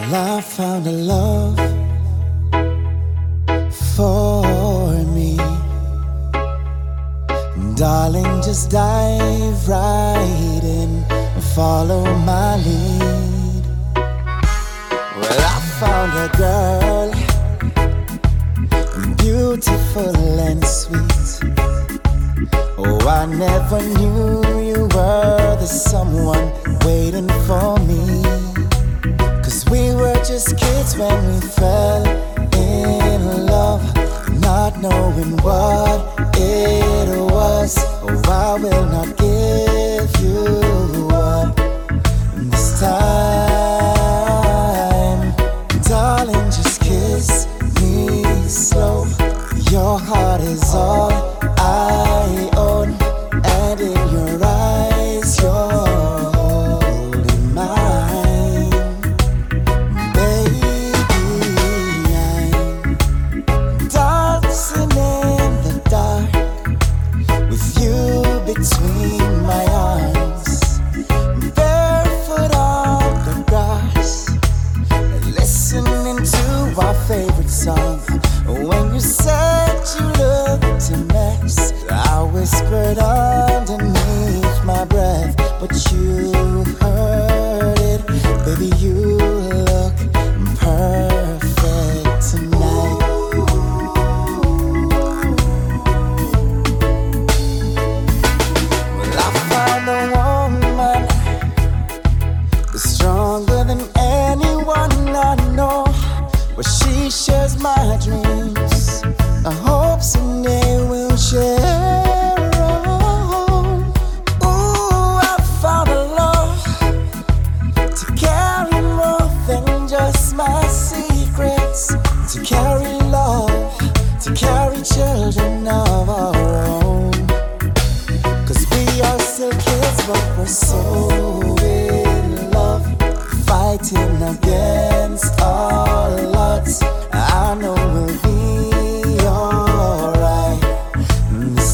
I found a love for me. Darling, just dive right in and follow my lead. Well, I found a girl, beautiful and sweet. Oh, I never knew you were the someone waiting for me. 'Cause we were just kids when we fell in love, not knowing what it was. Oh, I will not give you up this time. Darling, just kiss me slow. Your heart is all I own, and in your eyes you're holding mine. Baby, I'm dancing in the dark with you between my arms, barefoot on the grass, listening to our favorite song. When you said you looked a mess, I whispered underneath my breath, but you heard it. Baby, you look perfect tonight. Well, I found a woman that's stronger than anyone I know. Well, she shares my dreams, the hopes and they will share on. Ooh, I found a love to carry more than just my secrets, to carry love, to carry children of our own. 'Cause we are still kids, but we're so in love, fighting against all odds. I know we'll be alright this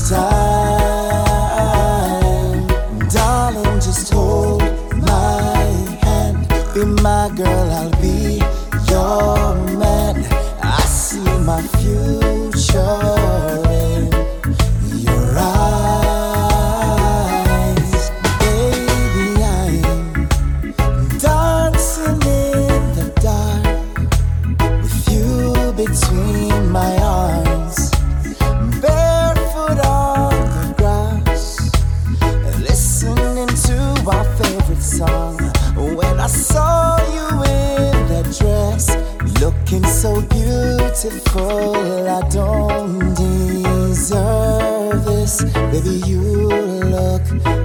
time. Darling, just hold my hand. Be my girl, I'll be your man. I see my future in your eyes. Baby, I'm dancing in the dark with you between my arms, barefoot on the grass, listening to our favorite song. When I saw you in that dress, looking so beautiful, I don't deserve this. Baby, you look